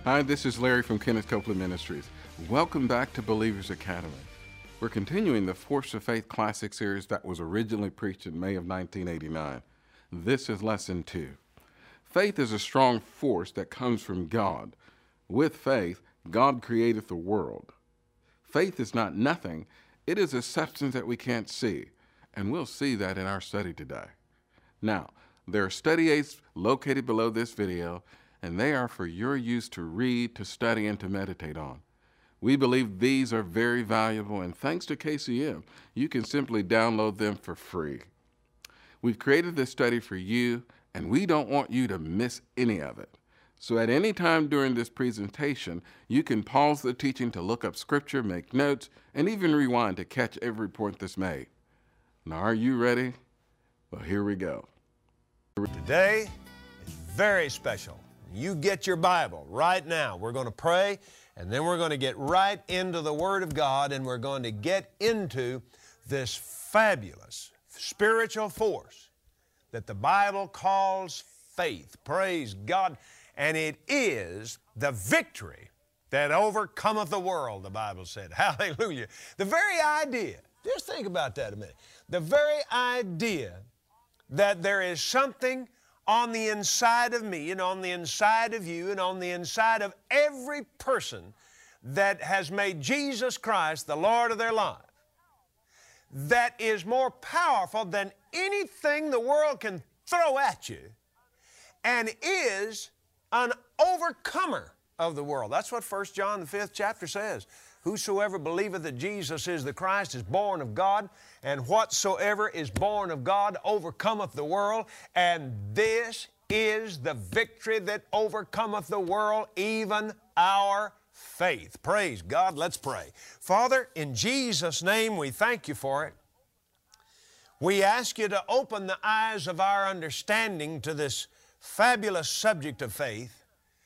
Hi, this is Larry from Kenneth Copeland Ministries. Welcome back to Believers Academy. We're continuing the Force of Faith Classic series that was originally preached in May of 1989. This is Lesson 2. Faith is a strong force that comes from God. With faith, God created the world. Faith is not nothing. It is a substance that we can't see, and we'll see that in our study today. Now, there are study aids located below this video, and they are for your use to read, to study, and to meditate on. We believe these are very valuable, and thanks to KCM, you can simply download them for free. We've created this study for you, and we don't want you to miss any of it. So at any time during this presentation, you can pause the teaching to look up scripture, make notes, and even rewind to catch every point that's made. Now, are you ready? Well, here we go. Today is very special. You get your Bible right now. We're going to pray, and then we're going to get right into the Word of God, and we're going to get into this fabulous spiritual force that the Bible calls faith. Praise God. And it is the victory that overcometh the world, the Bible said. Hallelujah. The very idea, just think about that a minute. The very idea that there is something on the inside of me and on the inside of you and on the inside of every person that has made Jesus Christ the Lord of their life, that is more powerful than anything the world can throw at you, and is an overcomer of the world. That's what 1 John, the 5th chapter says. Whosoever believeth that Jesus is the Christ is born of God, and whatsoever is born of God overcometh the world, and this is the victory that overcometh the world, even our faith. Praise God. Let's pray. Father, in Jesus' name, we thank you for it. We ask you to open the eyes of our understanding to this fabulous subject of faith.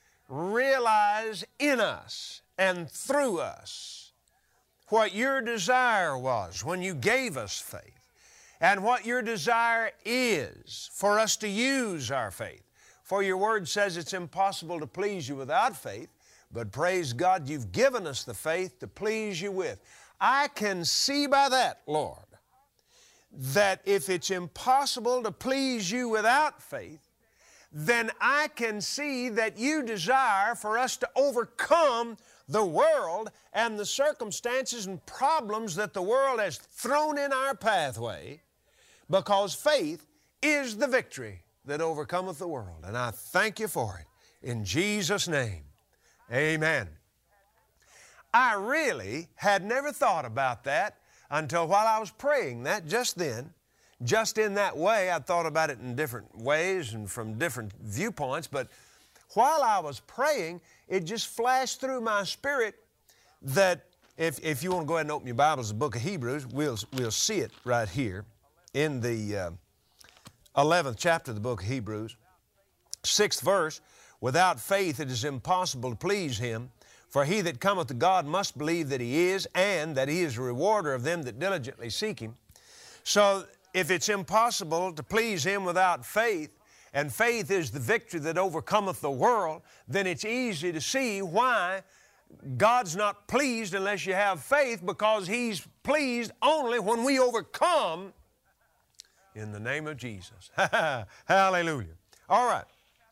Realize in us and through us what your desire was when you gave us faith, and what your desire is for us to use our faith. For your word says it's impossible to please you without faith, but praise God, you've given us the faith to please you with. I can see by that, Lord, that if it's impossible to please you without faith, then I can see that you desire for us to overcome the world and the circumstances and problems that the world has thrown in our pathway, because faith is the victory that overcometh the world. And I thank you for it. In Jesus' name, amen. I really had never thought about that until while I was praying that just then. Just in that way, I thought about it in different ways and from different viewpoints, but while I was praying, it just flashed through my spirit that if you want to go ahead and open your Bibles, the book of Hebrews, we'll see it right here in the 11th chapter of the book of Hebrews. 6th verse, without faith it is impossible to please Him, for he that cometh to God must believe that He is, and that He is a rewarder of them that diligently seek Him. So, if it's impossible to please Him without faith, and faith is the victory that overcometh the world, then it's easy to see why God's not pleased unless you have faith, because He's pleased only when we overcome in the name of Jesus. Hallelujah. All right.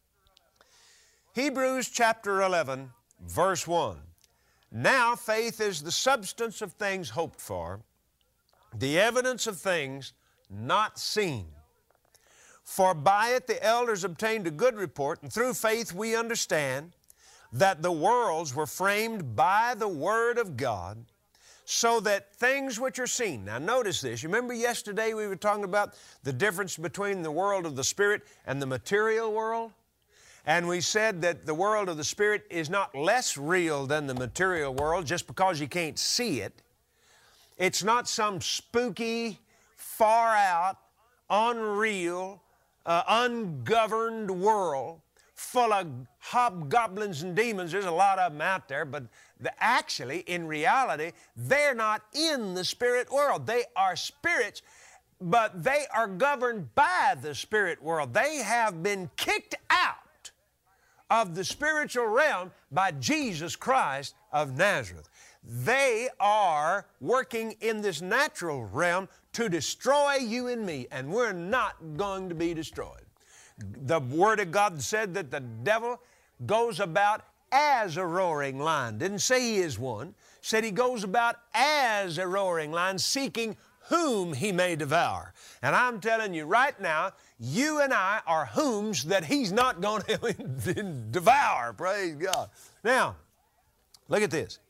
Hebrews chapter 11, verse 1. Now faith is the substance of things hoped for, the evidence of things not seen. For by it the elders obtained a good report, and through faith we understand that the worlds were framed by the Word of God, so that things which are seen. Now notice this. You remember yesterday we were talking about the difference between the world of the Spirit and the material world? And we said that the world of the Spirit is not less real than the material world just because you can't see it. It's not some spooky, far out, unreal, ungoverned world full of hobgoblins and demons. There's a lot of them out there, but actually, in reality, they're not in the spirit world. They are spirits, but they are governed by the spirit world. They have been kicked out of the spiritual realm by Jesus Christ of Nazareth. They are working in this natural realm to destroy you and me, and we're not going to be destroyed. The Word of God said that the devil goes about as a roaring lion. Didn't say he is one. Said he goes about as a roaring lion, seeking whom he may devour. And I'm telling you right now, you and I are whom's that he's not going to devour. Praise God. Now, look at this.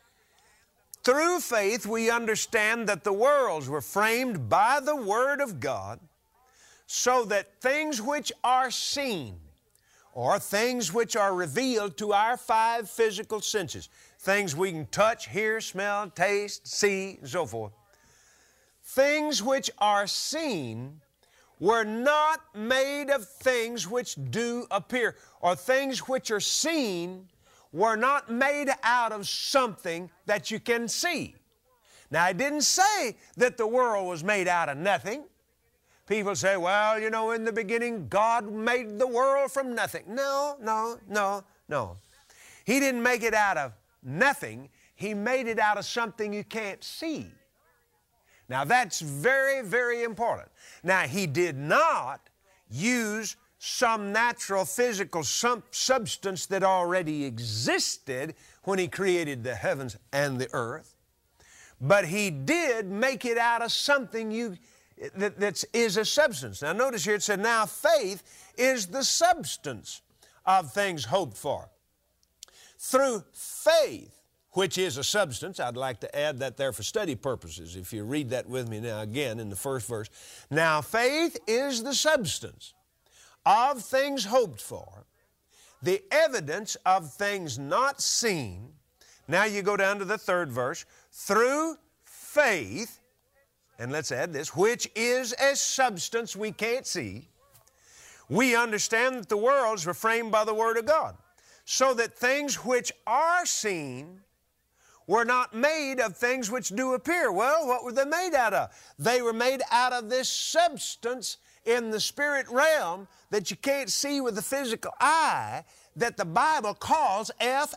Through faith, we understand that the worlds were framed by the Word of God, so that things which are seen, or things which are revealed to our five physical senses, things we can touch, hear, smell, taste, see, and so forth, things which are seen were not made of things which do appear, or things which are seen were not made out of something that you can see. Now, I didn't say that the world was made out of nothing. People say, well, you know, in the beginning, God made the world from nothing. No, no, no, no. He didn't make it out of nothing. He made it out of something you can't see. Now, that's very, very important. Now, He did not use some natural physical substance that already existed when He created the heavens and the earth, but He did make it out of something that is a substance. Now notice here it said, now faith is the substance of things hoped for. Through faith, which is a substance, I'd like to add that there for study purposes, if you read that with me now again in the first verse. Now faith is the substance of things hoped for, the evidence of things not seen. Now you go down to the third verse. Through faith, and let's add this, which is a substance we can't see, we understand that the worlds were framed by the Word of God, so that things which are seen were not made of things which do appear. Well, what were they made out of? They were made out of this substance in the spirit realm that you can't see with the physical eye, that the Bible calls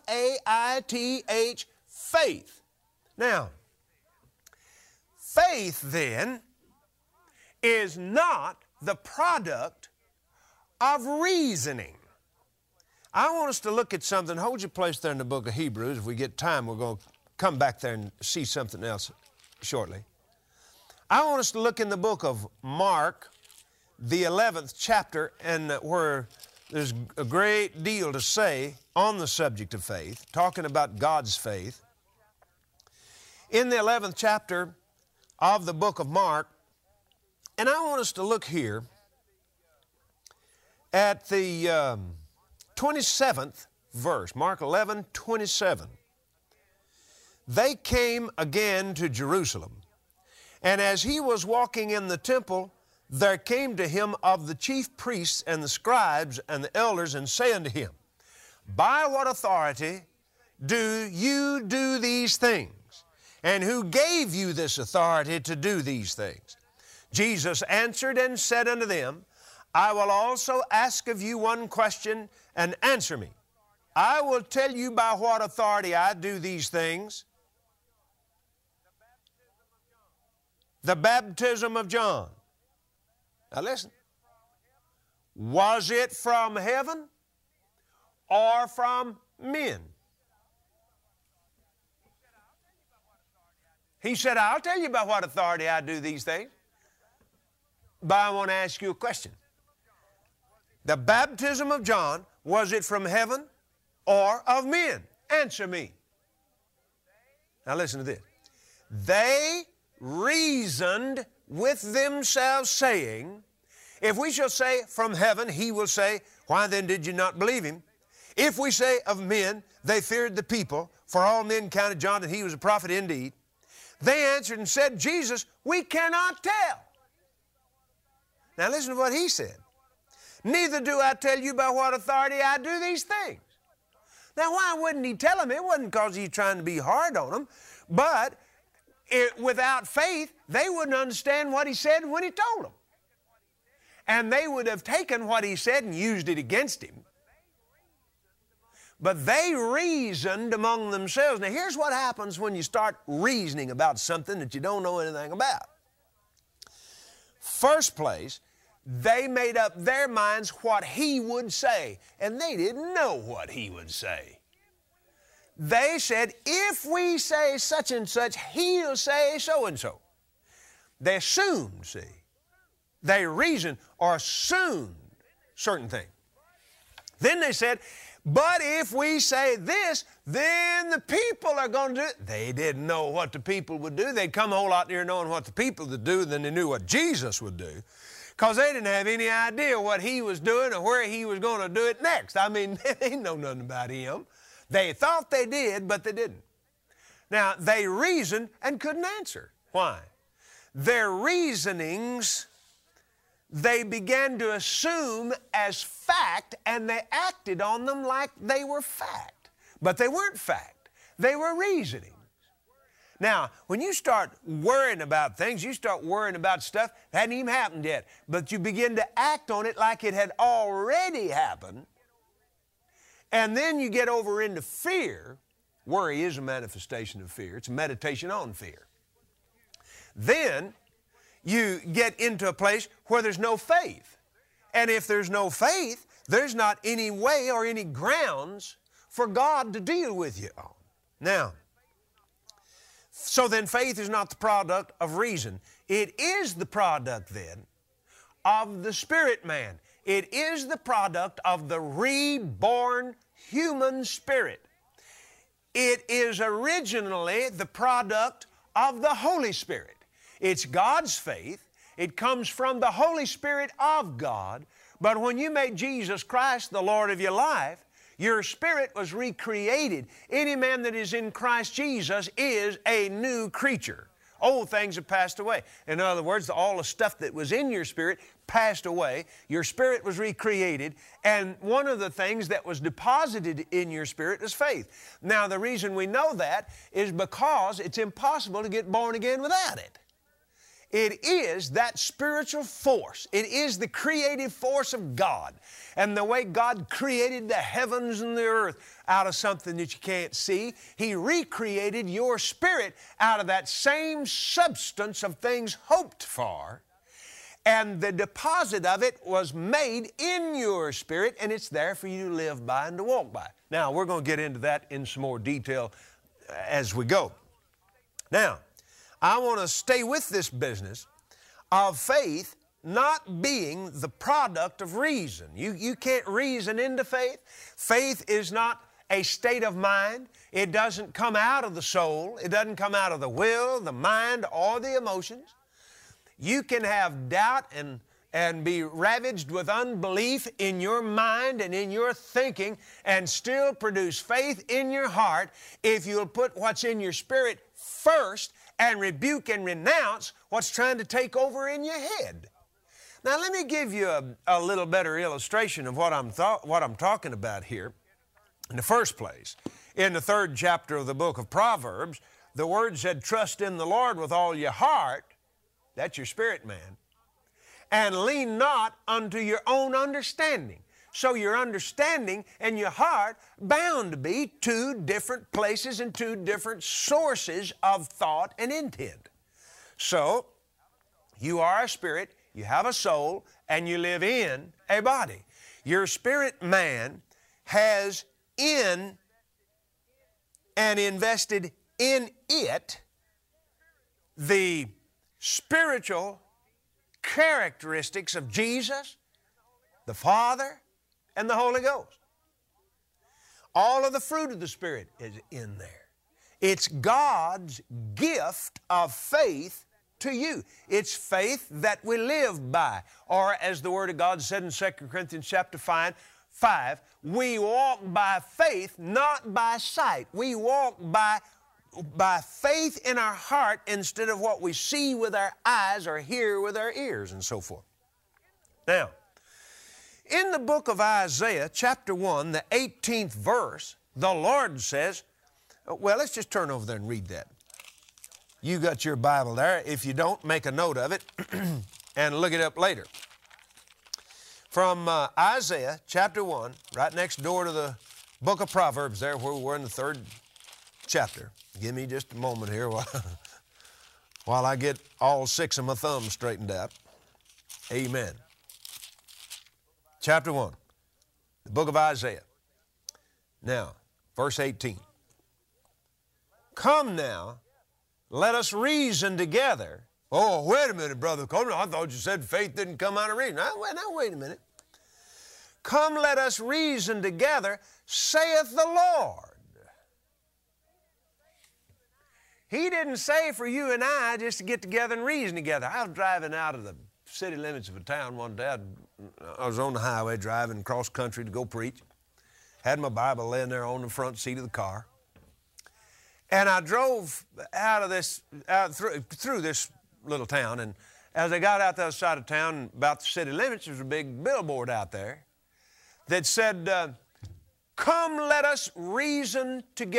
F-A-I-T-H, faith. Now, faith then is not the product of reasoning. I want us to look at something. Hold your place there in the book of Hebrews. If we get time, we're going to come back there and see something else shortly. I want us to look in the book of Mark, the 11th chapter, and where there's a great deal to say on the subject of faith, talking about God's faith. In the 11th chapter of the book of Mark, and I want us to look here at the 27th verse, Mark 11:27. They came again to Jerusalem, and as he was walking in the temple, there came to him of the chief priests and the scribes and the elders, and say unto him, by what authority do you do these things? And who gave you this authority to do these things? Jesus answered and said unto them, I will also ask of you one question, and answer me. I will tell you by what authority I do these things. The baptism of John. Now listen. Was it from heaven or from men? He said, I'll tell you by what authority I do these things. But I want to ask you a question. The baptism of John, was it from heaven or of men? Answer me. Now listen to this. They reasoned with themselves, saying, if we shall say from heaven, he will say, why then did you not believe him? If we say of men, they feared the people, for all men counted John that he was a prophet indeed. They answered and said, Jesus, we cannot tell. Now listen to what he said. Neither do I tell you by what authority I do these things. Now why wouldn't he tell them? It wasn't because he's trying to be hard on them, but without faith, they wouldn't understand what he said when he told them. And they would have taken what he said and used it against him. But they reasoned among themselves. Now here's what happens when you start reasoning about something that you don't know anything about. First place, they made up their minds what he would say, and they didn't know what he would say. They said, if we say such and such, he'll say so and so. They assumed, see. They reasoned or assumed certain things. Then they said, but if we say this, then the people are going to do it. They didn't know what the people would do. They'd come a whole lot nearer knowing what the people would do than they knew what Jesus would do, because they didn't have any idea what he was doing or where he was going to do it next. I mean, they didn't know nothing about him. They thought they did, but they didn't. Now, they reasoned and couldn't answer. Why? Their reasonings, they began to assume as fact, and they acted on them like they were fact. But they weren't fact. They were reasoning. Now, when you start worrying about things, you start worrying about stuff that hadn't even happened yet, but you begin to act on it like it had already happened, and then you get over into fear. Worry is a manifestation of fear. It's a meditation on fear. Then you get into a place where there's no faith. And if there's no faith, there's not any way or any grounds for God to deal with you on. Now, so then faith is not the product of reason. It is the product then of the spirit man. It is the product of the reborn human spirit. It is originally the product of the Holy Spirit. It's God's faith. It comes from the Holy Spirit of God. But when you made Jesus Christ the Lord of your life, your spirit was recreated. Any man that is in Christ Jesus is a new creature. Old things have passed away. In other words, all the stuff that was in your spirit passed away. Your spirit was recreated, and one of the things that was deposited in your spirit is faith. Now, the reason we know that is because it's impossible to get born again without it. It is that spiritual force. It is the creative force of God. And the way God created the heavens and the earth out of something that you can't see, He recreated your spirit out of that same substance of things hoped for. And the deposit of it was made in your spirit, and it's there for you to live by and to walk by. Now, we're going to get into that in some more detail as we go. Now, I want to stay with this business of faith not being the product of reason. You can't reason into faith. Faith is not a state of mind. It doesn't come out of the soul. It doesn't come out of the will, the mind, or the emotions. You can have doubt and be ravaged with unbelief in your mind and in your thinking and still produce faith in your heart if you'll put what's in your spirit first and rebuke and renounce what's trying to take over in your head. Now, let me give you a little better illustration of what I'm talking about here. In the first place, in the 3rd chapter of the book of Proverbs, the word said, trust in the Lord with all your heart. That's your spirit man. And lean not unto your own understanding. So your understanding and your heart bound to be two different places and two different sources of thought and intent. So you are a spirit, you have a soul, and you live in a body. Your spirit man has in and invested in it the spiritual characteristics of Jesus, the Father, and the Holy Ghost. All of the fruit of the Spirit is in there. It's God's gift of faith to you. It's faith that we live by. Or as the Word of God said in 2 Corinthians chapter 5, we walk by faith, not by sight. We walk by faith in our heart instead of what we see with our eyes or hear with our ears and so forth. Now, in the book of Isaiah, chapter 1, the 18th verse, the Lord says, well, let's just turn over there and read that. You got your Bible there. If you don't, make a note of it and look it up later. From Isaiah chapter 1, right next door to Book of Proverbs there, where we're in the 3rd chapter. Give me just a moment here while I get all 6 of my thumbs straightened out. Amen. Chapter 1, the book of Isaiah. Now, verse 18. Come now, let us reason together. Oh, wait a minute, Brother Coleman. I thought you said faith didn't come out of reason. Now, wait a minute. Come, let us reason together, saith the Lord. He didn't say for you and I just to get together and reason together. I was driving out of the city limits of a town one day. I was on the highway driving cross country to go preach. Had my Bible laying there on the front seat of the car. And I drove through this little town. And as I got out the other side of town, about the city limits, there was a big billboard out there that said, come let us reason together, ...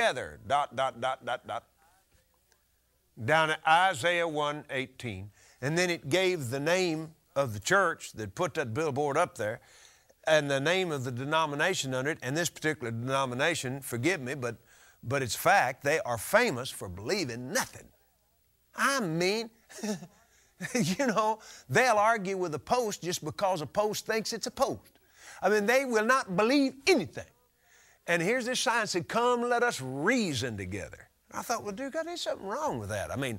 down at Isaiah 1:18. And then it gave the name of the church that put that billboard up there and the name of the denomination under it. And this particular denomination, forgive me, but it's fact, they are famous for believing nothing. I mean, you know, they'll argue with a post just because a post thinks it's a post. I mean, they will not believe anything. And here's this sign that said, come, let us reason together. I thought, well, dude, there's something wrong with that. I mean,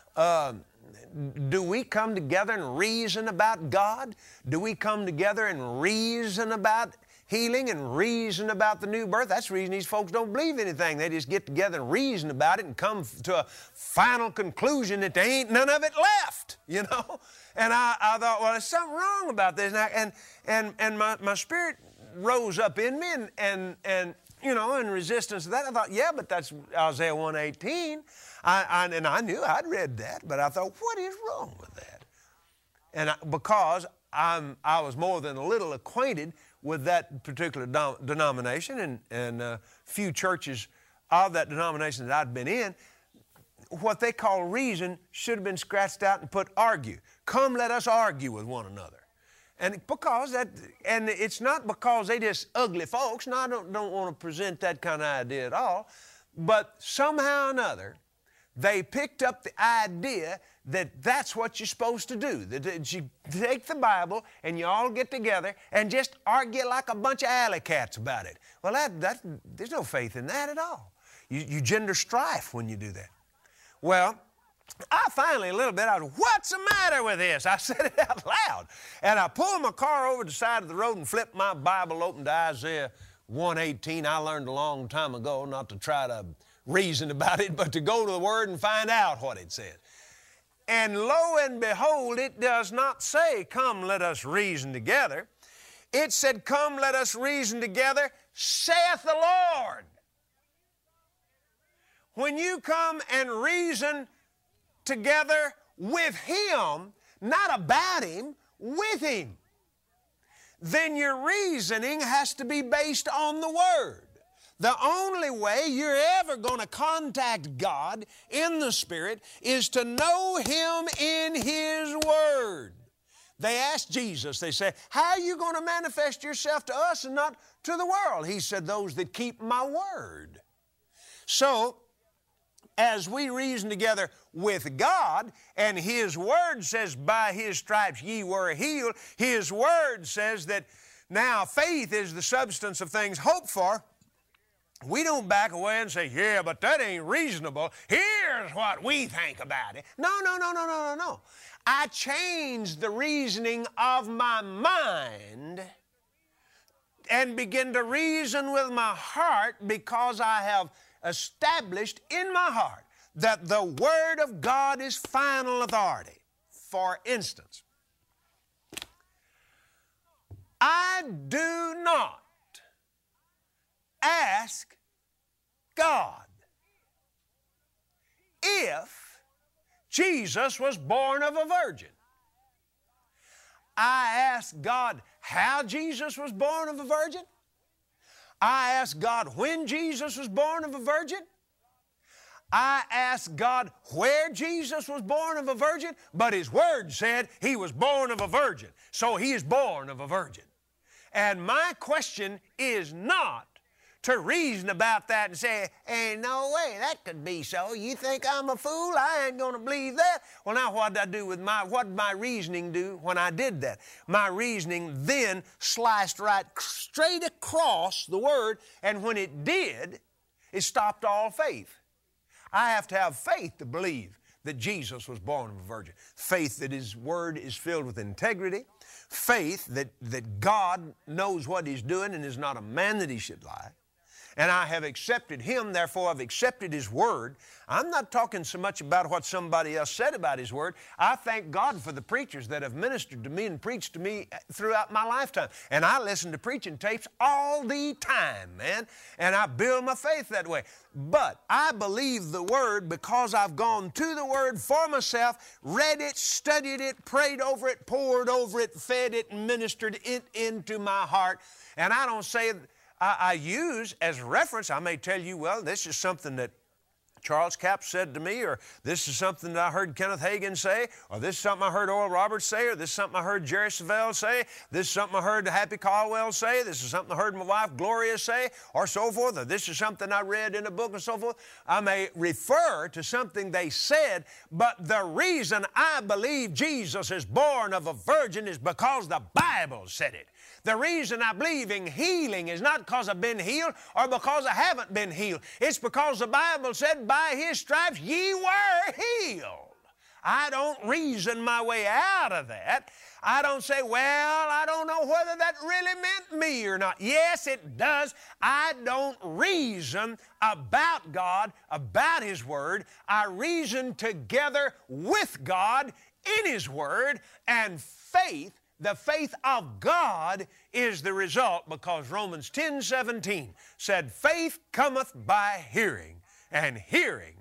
do we come together and reason about God? Do we come together and reason about healing and reason about the new birth? That's the reason these folks don't believe anything. They just get together and reason about it and come to a final conclusion that there ain't none of it left, you know? And I thought, well, there's something wrong about this. And my spirit rose up in me and you know, in resistance to that, I thought, yeah, but that's Isaiah 1:18. And I knew I'd read that, but I thought, what is wrong with that? And because I was more than a little acquainted with that particular denomination and few churches of that denomination that I'd been in, what they call reason should have been scratched out and put argue. Come, let us argue with one another. And it's not because they just ugly folks. No, I don't want to present that kind of idea at all. But somehow or another, they picked up the idea that that's what you're supposed to do. That you take the Bible and you all get together and just argue like a bunch of alley cats about it. Well, there's no faith in that at all. You gender strife when you do that. Well, I finally, a little bit, I was, what's the matter with this? I said it out loud. And I pulled my car over to the side of the road and flipped my Bible open to Isaiah 1:18. I learned a long time ago not to try to reason about it, but to go to the Word and find out what it said. And lo and behold, it does not say, come, let us reason together. It said, come, let us reason together, saith the Lord. When you come and reason together with Him, not about Him, with Him, then your reasoning has to be based on the Word. The only way you're ever going to contact God in the Spirit is to know Him in His Word. They asked Jesus, they said, how are you going to manifest yourself to us and not to the world? He said, those that keep my Word. So, as we reason together with God, and His Word says, by His stripes ye were healed, His Word says that now faith is the substance of things hoped for. We don't back away and say, yeah, but that ain't reasonable. Here's what we think about it. No. I changed the reasoning of my mind and begin to reason with my heart because I have established in my heart that the Word of God is final authority. For instance, I do not ask God if Jesus was born of a virgin. I ask God how Jesus was born of a virgin. I ask God when Jesus was born of a virgin. I ask God where Jesus was born of a virgin, but His Word said He was born of a virgin. So He is born of a virgin. And my question is not to reason about that and say, ain't no way that could be so. You think I'm a fool? I ain't going to believe that. Well, now what did I do with what did my reasoning do when I did that? My reasoning then sliced right straight across the Word, and when it did, it stopped all faith. I have to have faith to believe that Jesus was born of a virgin. Faith that His Word is filled with integrity. Faith that God knows what He's doing and is not a man that He should lie. And I have accepted Him, therefore I've accepted His Word. I'm not talking so much about what somebody else said about His Word. I thank God for the preachers that have ministered to me and preached to me throughout my lifetime. And I listen to preaching tapes all the time, man. And I build my faith that way. But I believe the Word because I've gone to the Word for myself, read it, studied it, prayed over it, poured over it, fed it, and ministered it into my heart. And I don't say... I use as reference, I may tell you, well, this is something that Charles Capps said to me, or this is something that I heard Kenneth Hagin say, or this is something I heard Oral Roberts say, or this is something I heard Jerry Savelle say, this is something I heard Happy Caldwell say, this is something I heard my wife Gloria say, or so forth, or this is something I read in a book, and so forth. I may refer to something they said, but the reason I believe Jesus is born of a virgin is because the Bible said it. The reason I believe in healing is not because I've been healed or because I haven't been healed. It's because the Bible said, by His stripes ye were healed. I don't reason my way out of that. I don't say, well, I don't know whether that really meant me or not. Yes, it does. I don't reason about God, about His Word. I reason together with God in His Word, and faith. The faith of God is the result, because Romans 10:17 said, faith cometh by hearing, and hearing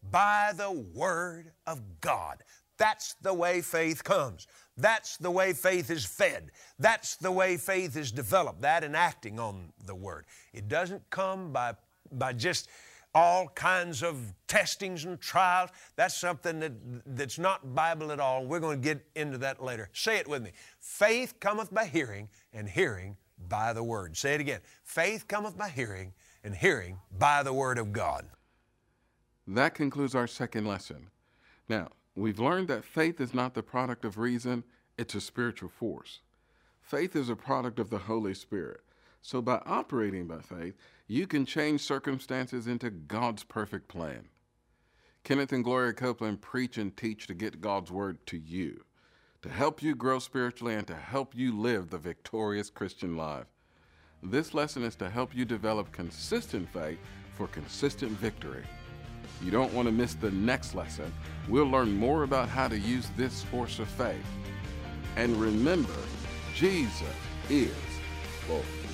by the Word of God. That's the way faith comes. That's the way faith is fed. That's the way faith is developed, that and acting on the Word. It doesn't come by just all kinds of testings and trials. That's something that's not Bible at all. We're going to get into that later. Say it with me. Faith cometh by hearing, and hearing by the Word. Say it again. Faith cometh by hearing, and hearing by the Word of God. That concludes our second lesson. Now, we've learned that faith is not the product of reason, it's a spiritual force. Faith is a product of the Holy Spirit. So by operating by faith, you can change circumstances into God's perfect plan. Kenneth and Gloria Copeland preach and teach to get God's Word to you, to help you grow spiritually and to help you live the victorious Christian life. This lesson is to help you develop consistent faith for consistent victory. You don't want to miss the next lesson. We'll learn more about how to use this force of faith. And remember, Jesus is Lord.